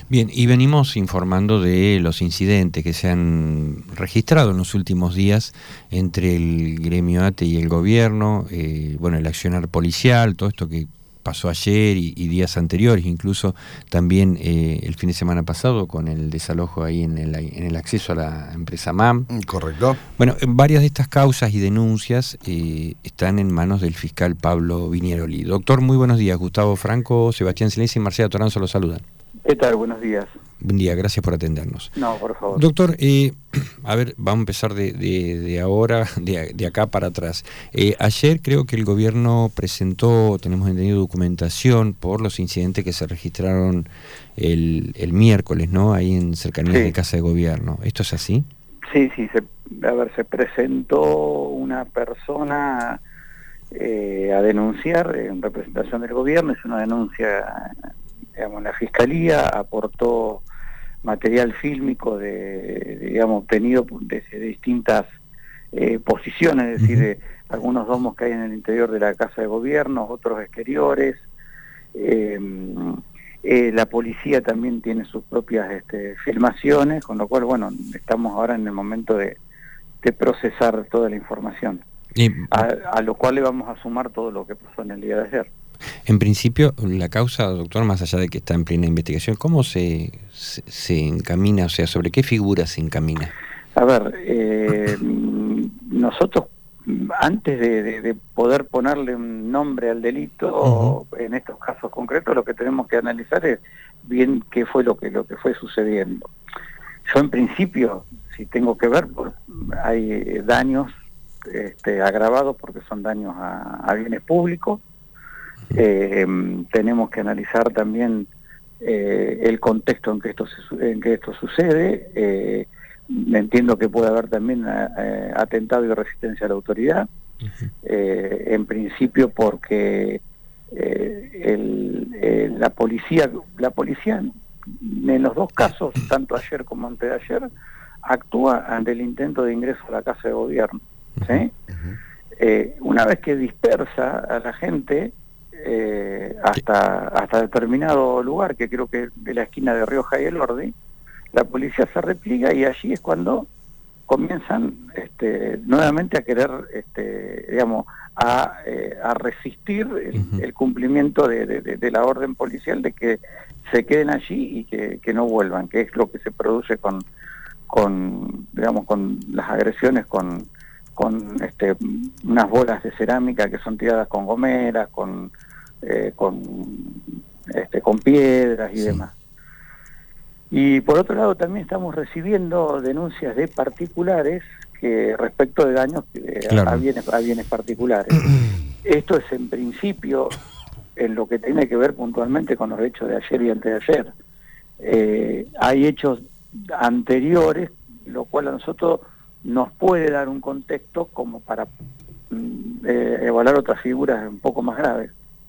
Bien, y venimos informando de los incidentes que se han registrado en los últimos días entre el gremio ATE y el gobierno, el accionar policial, todo esto que pasó ayer y días anteriores, incluso también el fin de semana pasado con el desalojo ahí en el acceso a la empresa MAM. Correcto. Bueno, varias de estas causas y denuncias están en manos del fiscal Pablo Viñeroli. Doctor, muy buenos días. Gustavo Franco, Sebastián Silenzi y Marcela Toranzo los saludan. ¿Qué tal? Buenos días. Buen día, gracias por atendernos. No, por favor. Doctor, a ver, vamos a empezar de ahora, de acá para atrás. Ayer creo que el gobierno presentó, tenemos entendido, documentación por los incidentes que se registraron el miércoles, ¿no? Ahí en cercanías de Casa de Gobierno. ¿Esto es así? Sí, se presentó una persona a denunciar en representación del gobierno, es una denuncia, digamos, la Fiscalía aportó material fílmico obtenido desde distintas posiciones, es decir, de algunos domos que hay en el interior de la Casa de Gobierno, otros exteriores. La policía también tiene sus propias filmaciones, con lo cual, bueno, estamos ahora en el momento de procesar toda la información, a lo cual le vamos a sumar todo lo que pasó en el día de ayer. En principio, la causa, doctor, más allá de que está en plena investigación, ¿cómo se encamina? O sea, ¿sobre qué figura se encamina? A ver, nosotros, antes de poder ponerle un nombre al delito, en estos casos concretos, lo que tenemos que analizar es bien qué fue lo que fue sucediendo. Yo, en principio, si tengo que ver, hay daños agravados porque son daños a bienes públicos. Tenemos que analizar también el contexto en que esto sucede. Entiendo que puede haber también atentado y resistencia a la autoridad, en principio porque la policía en los dos casos, tanto ayer como antes de ayer, actúa ante el intento de ingreso a la Casa de Gobierno, ¿sí? Una vez que dispersa a la gente hasta determinado lugar, que creo que es de la esquina de Rioja y Elordi, la policía se repliega y allí es cuando comienzan nuevamente a querer, a resistir el cumplimiento de la orden policial de que se queden allí y que no vuelvan, que es lo que se produce con las agresiones con unas bolas de cerámica que son tiradas con gomeras, con piedras y demás. Y por otro lado también estamos recibiendo denuncias de particulares que respecto de daños a bienes particulares. Esto es en principio en lo que tiene que ver puntualmente con los hechos de ayer y antes de ayer. Hay hechos anteriores, lo cual a nosotros nos puede dar un contexto como para evaluar otras figuras un poco más graves.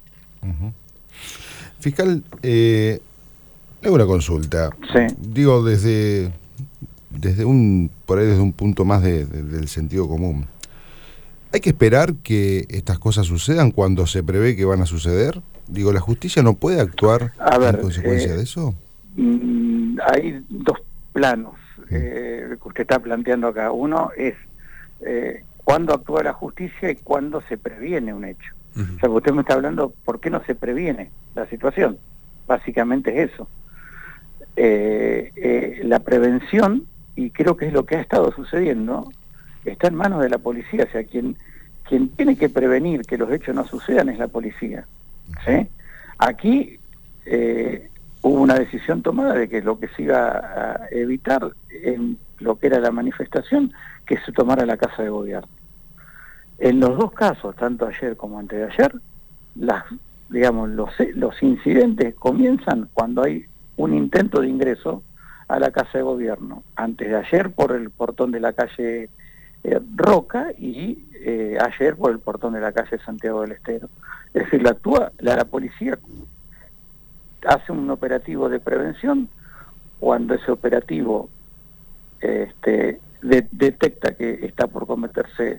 Fiscal, le hago una consulta. Sí. Digo, desde un punto más del sentido común. ¿Hay que esperar que estas cosas sucedan cuando se prevé que van a suceder? Digo, ¿la justicia no puede actuar en consecuencia de eso? Hay dos planos que usted está planteando acá. Uno es cuándo actúa la justicia y cuándo se previene un hecho. O sea, usted me está hablando por qué no se previene la situación. Básicamente es eso. La prevención, y creo que es lo que ha estado sucediendo, está en manos de la policía. O sea, quien tiene que prevenir que los hechos no sucedan es la policía, ¿sí? Aquí hubo una decisión tomada de que lo que se iba a evitar en lo que era la manifestación, que se tomara la Casa de Gobierno. En los dos casos, tanto ayer como antes de ayer, los incidentes comienzan cuando hay un intento de ingreso a la Casa de Gobierno. Antes de ayer por el portón de la calle Roca y ayer por el portón de la calle Santiago del Estero. Es decir, la policía hace un operativo de prevención. Cuando ese operativo detecta que está por cometerse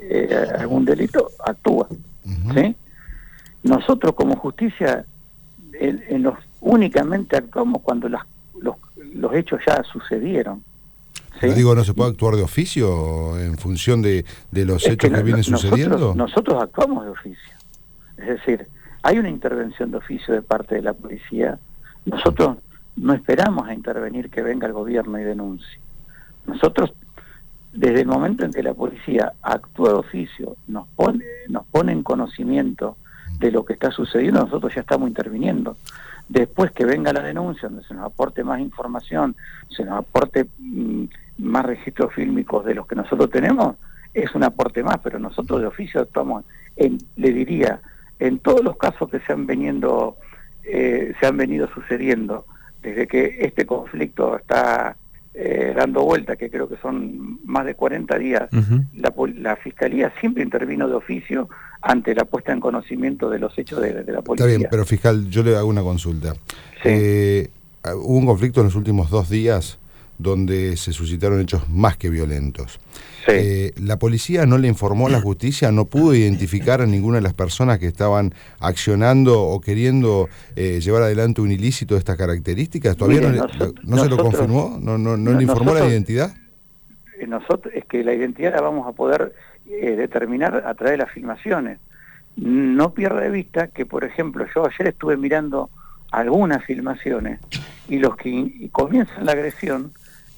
algún delito, actúa. ¿Sí? Nosotros como justicia únicamente actuamos cuando los hechos ya sucedieron. ¿Sí? ¿No se puede actuar de oficio en función de los hechos que vienen sucediendo? Nosotros actuamos de oficio. Es decir, hay una intervención de oficio de parte de la policía. Nosotros no esperamos a intervenir que venga el gobierno y denuncie. Nosotros, desde el momento en que la policía actúa de oficio, nos pone en conocimiento de lo que está sucediendo, nosotros ya estamos interviniendo. Después que venga la denuncia, donde se nos aporte más información, se nos aporte más registros fílmicos de los que nosotros tenemos, es un aporte más, pero nosotros de oficio actuamos, le diría, en todos los casos que se han venido sucediendo, desde que este conflicto está dando vuelta, que creo que son más de 40 días, la Fiscalía siempre intervino de oficio ante la puesta en conocimiento de los hechos de la policía. Está bien, pero fiscal, yo le hago una consulta. Sí. Hubo un conflicto en los últimos 2 días donde se suscitaron hechos más que violentos. Sí. ¿La policía no le informó a la justicia, no pudo identificar a ninguna de las personas que estaban accionando o queriendo llevar adelante un ilícito de estas características? ¿Todavía no se lo confirmó? ¿No le informó la identidad? Es que la identidad la vamos a poder determinar a través de las filmaciones. No pierda de vista que, por ejemplo, yo ayer estuve mirando algunas filmaciones y los que comienzan la agresión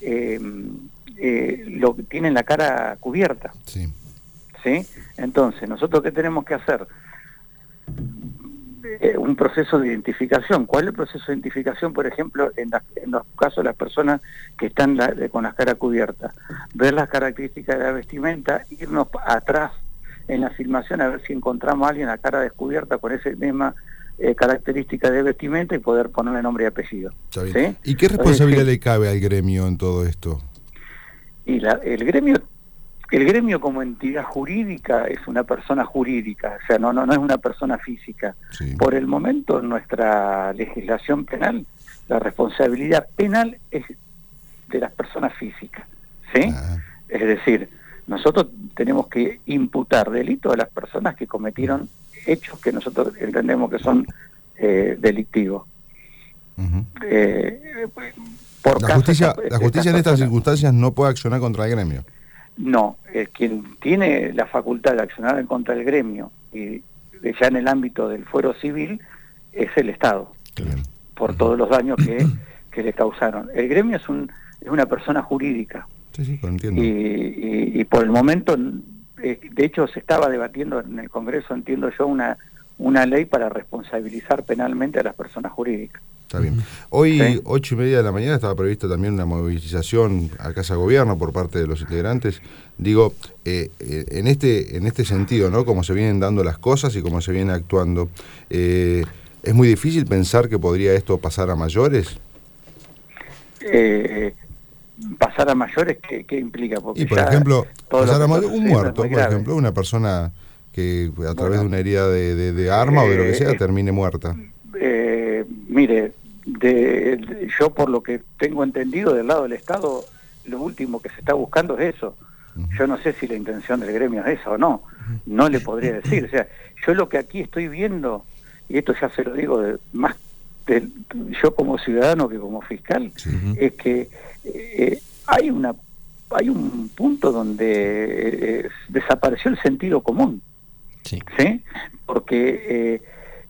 tienen la cara cubierta. Sí. ¿Sí? Entonces, ¿nosotros qué tenemos que hacer? Un proceso de identificación. ¿Cuál es el proceso de identificación, por ejemplo, en los casos de las personas que están con las caras cubiertas? Ver las características de la vestimenta, irnos atrás en la filmación a ver si encontramos a alguien a cara descubierta con esa misma característica de vestimenta y poder ponerle nombre y apellido. Está bien. ¿Sí? ¿Y qué responsabilidad le cabe al gremio en todo esto? Y el gremio como entidad jurídica es una persona jurídica, o sea, no es una persona física. Sí. Por el momento, en nuestra legislación penal, la responsabilidad penal es de las personas físicas, ¿sí? Es decir, nosotros tenemos que imputar delitos a las personas que cometieron hechos que nosotros entendemos que son delictivos. La justicia en estas circunstancias no puede accionar contra el gremio. No, quien tiene la facultad de accionar en contra del gremio y ya en el ámbito del fuero civil es el Estado, Claro. por todos los daños que le causaron. El gremio es una persona jurídica. Sí, lo entiendo. Y por el momento, de hecho se estaba debatiendo en el Congreso, entiendo yo, una ley para responsabilizar penalmente a las personas jurídicas. Está bien. Hoy, ¿Sí? 8:30 de la mañana, estaba prevista también una movilización a Casa Gobierno por parte de los integrantes. Digo, en este sentido, ¿no? Como se vienen dando las cosas y cómo se viene actuando, ¿es muy difícil pensar que podría esto pasar a mayores? Pasar a mayores, ¿qué implica? Porque y por ejemplo, pasar a un muerto, por ejemplo, una persona que a través de una herida de arma o de lo que sea termine muerta. Mire, yo por lo que tengo entendido del lado del Estado, lo último que se está buscando es eso. Yo no sé si la intención del gremio es esa o no, no le podría decir. O sea, yo lo que aquí estoy viendo, y esto ya se lo digo yo como ciudadano que como fiscal, es que hay un punto donde desapareció el sentido común. Sí. Porque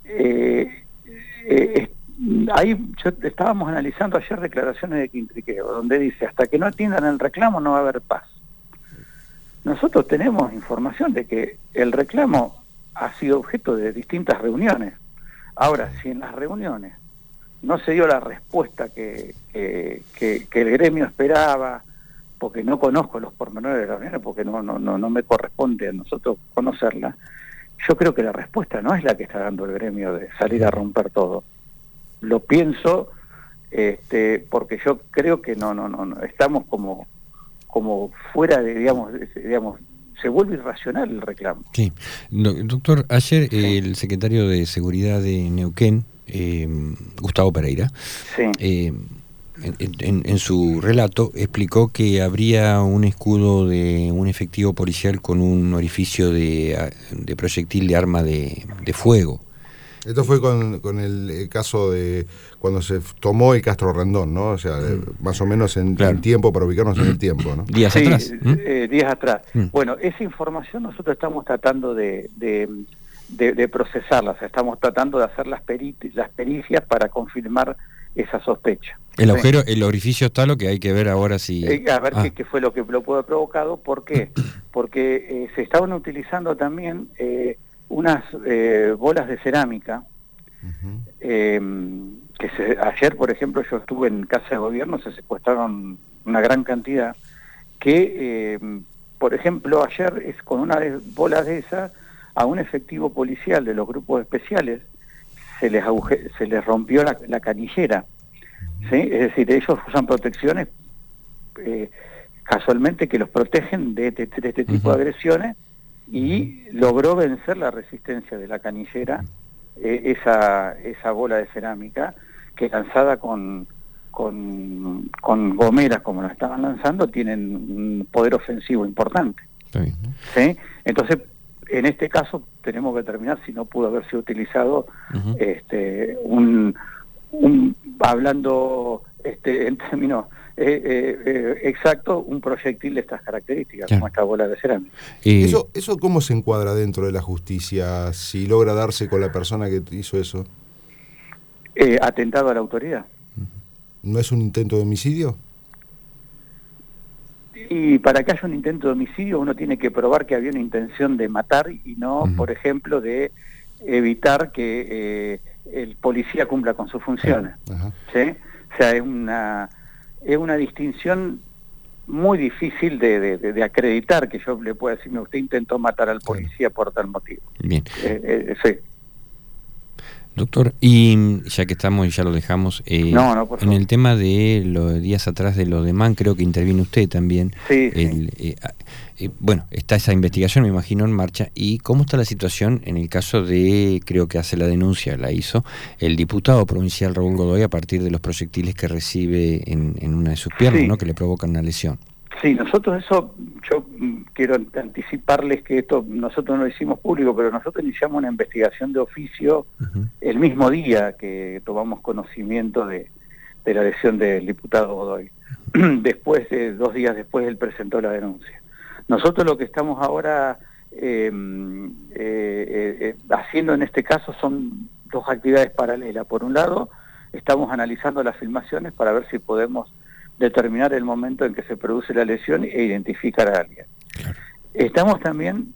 estábamos analizando ayer declaraciones de Quintriqueo, donde dice, hasta que no atiendan el reclamo no va a haber paz. Nosotros tenemos información de que el reclamo ha sido objeto de distintas reuniones. Ahora, si en las reuniones no se dio la respuesta que el gremio esperaba, porque no conozco los pormenores de las reuniones, porque no me corresponde a nosotros conocerla, yo creo que la respuesta no es la que está dando el gremio de salir a romper todo. Lo pienso porque yo creo que no estamos como fuera de, digamos, se vuelve irracional el reclamo. Sí. Doctor, ayer el secretario de Seguridad de Neuquén, Gustavo Pereira, sí. En su relato explicó que habría un escudo de un efectivo policial con un orificio de proyectil de arma de fuego. Esto fue con el caso de cuando se tomó el Castro Rondón, ¿no? O sea, más o menos en tiempo, para ubicarnos en el tiempo, ¿no? Días atrás. Días atrás. Bueno, esa información nosotros estamos tratando de procesarla, o sea, estamos tratando de hacer las pericias para confirmar esa sospecha. El agujero, el orificio está, lo que hay que ver ahora si... a ver qué fue lo que lo pudo haber provocado. ¿Por qué? Porque se estaban utilizando también unas bolas de cerámica, ayer, por ejemplo, yo estuve en Casa de Gobierno, se secuestraron una gran cantidad, que, por ejemplo, ayer con una bola de esas, a un efectivo policial de los grupos especiales se les rompió la canillera, ¿sí? Es decir, ellos usan protecciones casualmente que los protegen de este tipo de agresiones, y logró vencer la resistencia de la canillera esa bola de cerámica, que lanzada con gomeras como la estaban lanzando, tienen un poder ofensivo importante. ¿Sí? Entonces, en este caso tenemos que determinar si no pudo haber sido utilizado hablando en términos exactos, un proyectil de estas características, como esta bola de cerámica. ¿Eso cómo se encuadra dentro de la justicia, si logra darse con la persona que hizo eso? Atentado a la autoridad. ¿No es un intento de homicidio? Y para que haya un intento de homicidio uno tiene que probar que había una intención de matar y no, por ejemplo, de evitar que el policía cumpla con sus funciones. ¿Sí? O sea, es una distinción muy difícil de acreditar, que yo le pueda decir, usted intentó matar al policía por tal motivo. Bien. Sí. Doctor, y ya que estamos y ya lo dejamos, por favor. En el tema de los días atrás de lo de Man, creo que intervino usted también. Sí. Bueno, está esa investigación, me imagino, en marcha. ¿Y cómo está la situación en el caso de, creo que hace la denuncia, la hizo, el diputado provincial Raúl Godoy a partir de los proyectiles que recibe en una de sus piernas, ¿no?, que le provocan una lesión? Sí, nosotros yo quiero anticiparles que esto nosotros no lo hicimos público, pero nosotros iniciamos una investigación de oficio el mismo día que tomamos conocimiento de la lesión del diputado Godoy. Después, 2 días después, él presentó la denuncia. Nosotros lo que estamos ahora haciendo en este caso son 2 actividades paralelas. Por un lado, estamos analizando las filmaciones para ver si podemos determinar el momento en que se produce la lesión e identificar a alguien. Claro. Estamos también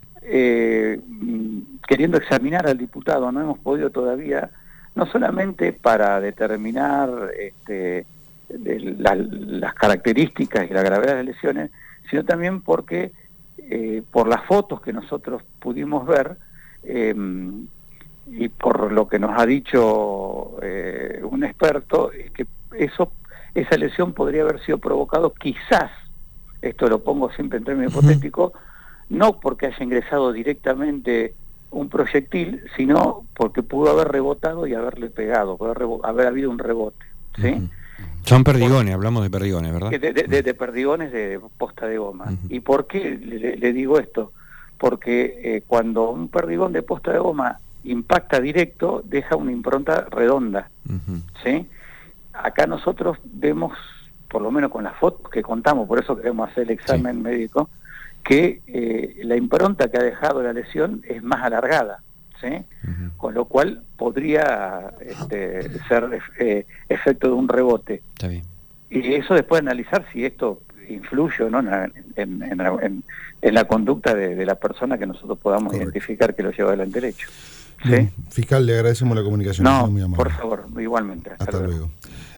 queriendo examinar al diputado, no hemos podido todavía, no solamente para determinar las características y la gravedad de las lesiones, sino también porque por las fotos que nosotros pudimos ver y por lo que nos ha dicho un experto, es que esa lesión podría haber sido provocado quizás, esto lo pongo siempre en términos hipotéticos, no porque haya ingresado directamente un proyectil, sino porque pudo haber rebotado y haberle pegado, haber habido un rebote, ¿sí? Son perdigones, hablamos de perdigones, ¿verdad? De perdigones de posta de goma. ¿Y por qué le digo esto? Porque cuando un perdigón de posta de goma impacta directo, deja una impronta redonda, ¿sí? Acá nosotros vemos, por lo menos con las fotos que contamos, por eso queremos hacer el examen médico, que la impronta que ha dejado la lesión es más alargada, ¿sí? Con lo cual podría ser efecto de un rebote. Está bien. Y eso después de analizar si esto influye o no en la conducta de la persona que nosotros podamos identificar que lo lleva adelante el hecho. ¿Sí? Fiscal, le agradecemos la comunicación. No, muy amable. Por favor, igualmente. Hasta luego.